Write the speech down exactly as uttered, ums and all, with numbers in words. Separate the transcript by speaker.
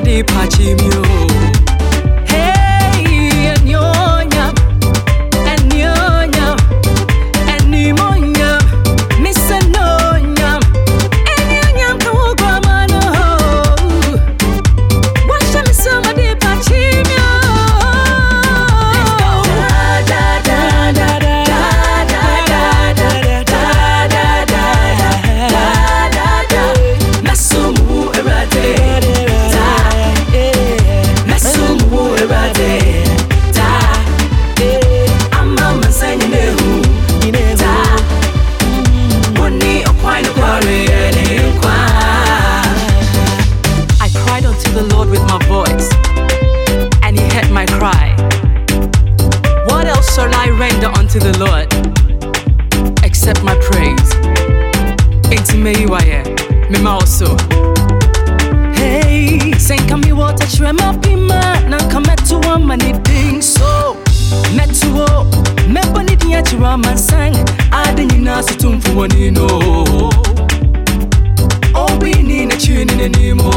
Speaker 1: de pachimio. Hey, nyonya, nyonya, nimonya, Mister Nonya, nyonya kawugwa mano. Washa misoma de pachimio. Da da da da da da da da da da da da. Masumu erade. The Lord with my voice, and He heard my cry. What else shall I render unto the Lord except my praise? Enti me iwaye, me ma also. Hey, senka mi water trema pima, na kametu wa mani ding so. Metu o, mebo ni diya chira mansang, adi nina sutumfu wanino. Obi ni na chini ni nimo.